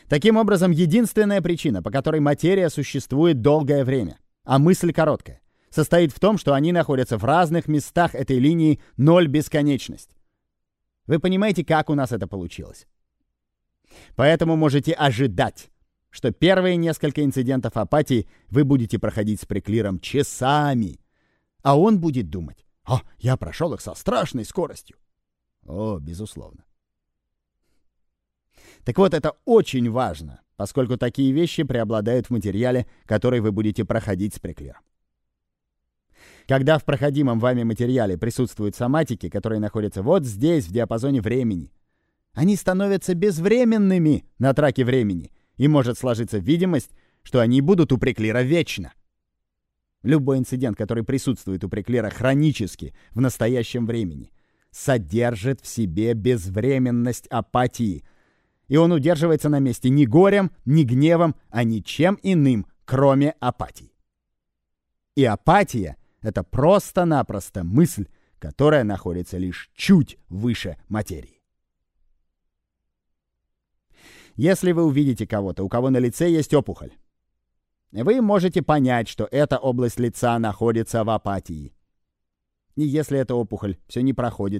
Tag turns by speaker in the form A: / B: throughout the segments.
A: Таким образом, единственная причина, по которой материя существует долгое время, а мысль короткая, состоит в том, что они находятся в разных местах этой линии ноль-бесконечность. Вы понимаете, как у нас это получилось? Поэтому можете ожидать, что первые несколько инцидентов апатии вы будете проходить с приклиром часами, а он будет думать: «О, я прошел их со страшной скоростью». О, безусловно. Так вот, это очень важно, поскольку такие вещи преобладают в материале, который вы будете проходить с приклиром. Когда в проходимом вами материале присутствуют соматики, которые находятся вот здесь, в диапазоне времени, они становятся безвременными на траке времени, и может сложиться видимость, что они будут у приклира вечно. Любой инцидент, который присутствует у приклира хронически в настоящем времени, содержит в себе безвременность апатии, и он удерживается на месте не горем, не гневом, а ничем иным, кроме апатии. И апатия — это просто-напросто мысль, которая находится лишь чуть выше материи. Если вы увидите кого-то, у кого на лице есть опухоль, вы можете понять, что эта область лица находится в апатии. И если эта опухоль все не проходит,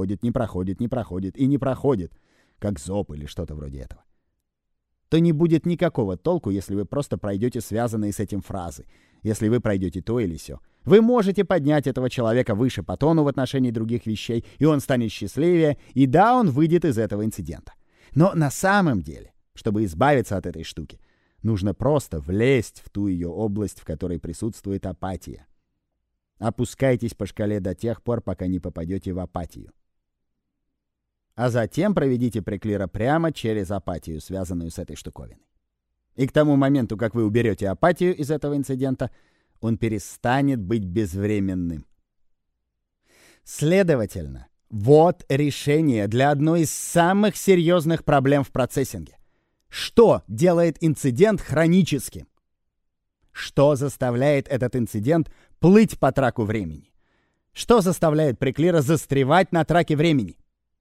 A: как зоб или что-то вроде этого, то не будет никакого толку, если вы просто пройдете связанные с этим фразы, если вы пройдете то или сё. Вы можете поднять этого человека выше по тону в отношении других вещей, и он станет счастливее, и да, он выйдет из этого инцидента. Но на самом деле, чтобы избавиться от этой штуки, нужно просто влезть в ту ее область, в которой присутствует апатия. Опускайтесь по шкале до тех пор, пока не попадете в апатию. А затем проведите приклира прямо через апатию, связанную с этой штуковиной. И к тому моменту, как вы уберете апатию из этого инцидента, он перестанет быть безвременным. Следовательно, вот решение для одной из самых серьезных проблем в процессинге. Что делает инцидент хроническим? Что заставляет этот инцидент плыть по траку времени? Что заставляет приклира застревать на траке времени?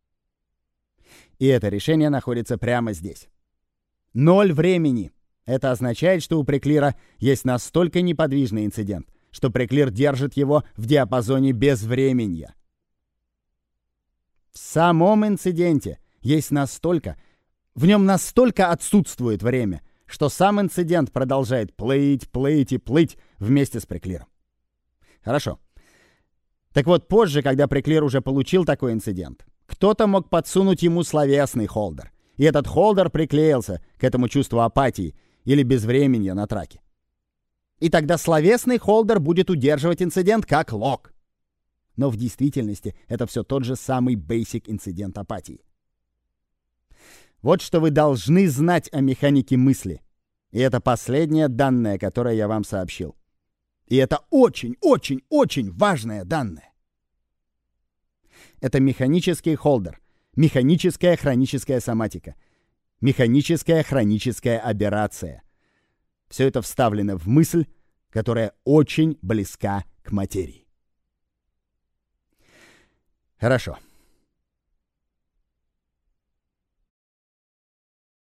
A: И это решение находится прямо здесь. Ноль времени. Это означает, что у приклира есть настолько неподвижный инцидент, что приклир держит его в диапазоне безвременья. В самом инциденте в нем настолько отсутствует время, что сам инцидент продолжает плыть вместе с приклиром. Хорошо. Так вот, позже, когда приклир уже получил такой инцидент, кто-то мог подсунуть ему словесный холдер, и этот холдер приклеился к этому чувству апатии или безвременья на траке. И тогда словесный холдер будет удерживать инцидент как лог. Но в действительности это все тот же самый basic инцидент апатии. Вот что вы должны знать о механике мысли. И это последнее данное, которое я вам сообщил. И это очень важное данное. Это механический холдер, механическая хроническая соматика, механическая хроническая аберрация. Все это вставлено в мысль, которая очень близка к материи. Хорошо.